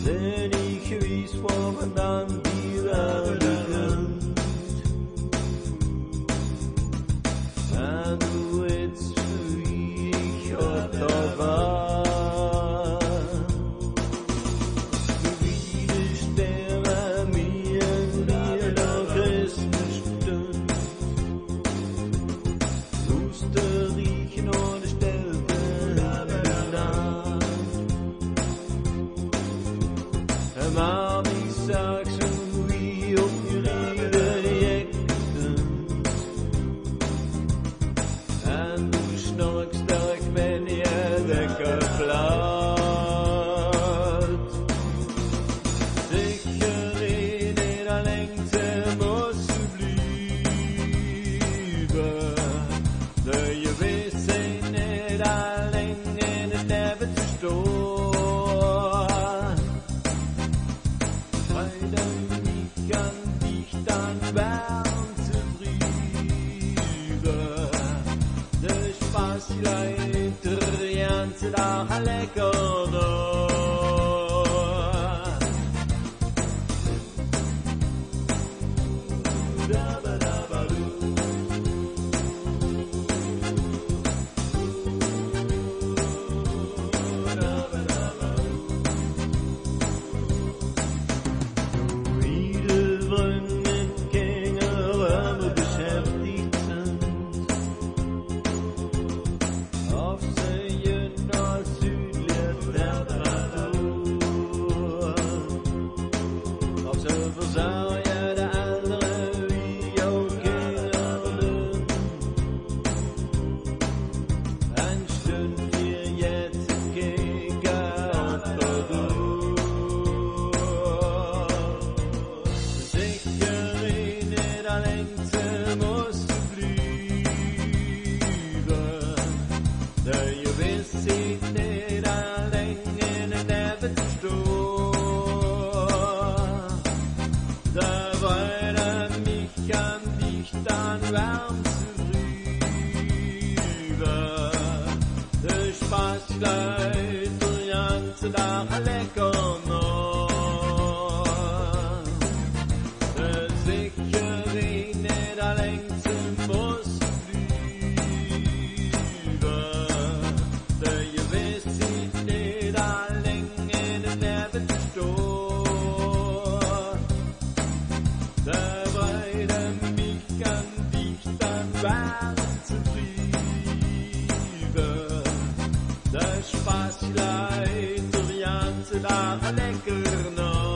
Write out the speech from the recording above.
Denn ich weiß, wo man dann wieder beginnt. Wenn du jetzt wie ich heute war, wie sterben mir der Christen stund. Luster riechen und stellten an. Maar ik zag zo wie op jullie jekten. En du snork sterk wenn je lekker plaat. Sicher in der Lengte muss du blijven. De je wist niet alleen in het leven te storen. Leiter, da lekker door. Spaß leid, Oriente, da lekker noch.